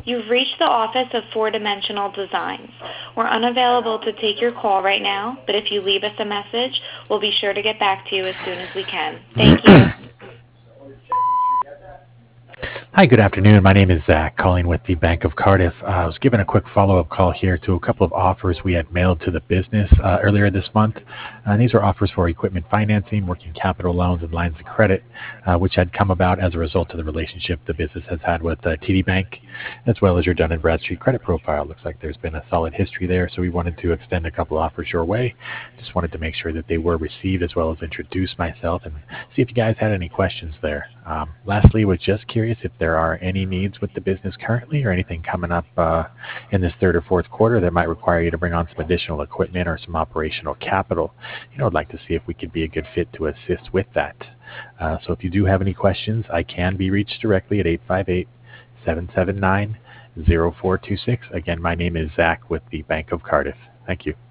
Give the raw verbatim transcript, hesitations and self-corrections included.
You've reached the office of Four Dimensional Designs. We're unavailable to take your call right now, but if you leave us a message, we'll be sure to get back to you as soon as we can. Thank you. Hi, good afternoon. My name is Zach, calling with the Bank of Cardiff. Uh, I was given a quick follow-up call here to a couple of offers we had mailed to the business uh, earlier this month. Uh, these were offers for equipment financing, working capital loans, and lines of credit, uh, which had come about as a result of the relationship the business has had with uh, T D Bank, as well as your Dun and Bradstreet credit profile. Looks like there's been a solid history there, so we wanted to extend a couple offers your way. Just wanted to make sure that they were received, as well as introduce myself and see if you guys had any questions there. Um, lastly, was just curious if there are any needs with the business currently or anything coming up uh, in this third or fourth quarter that might require you to bring on some additional equipment or some operational capital. You know, I'd like to see if we could be a good fit to assist with that. Uh, so if you do have any questions, I can be reached directly at eight five eight, seven seven nine, zero four two six. Again, my name is Zach with the Bank of Cardiff. Thank you.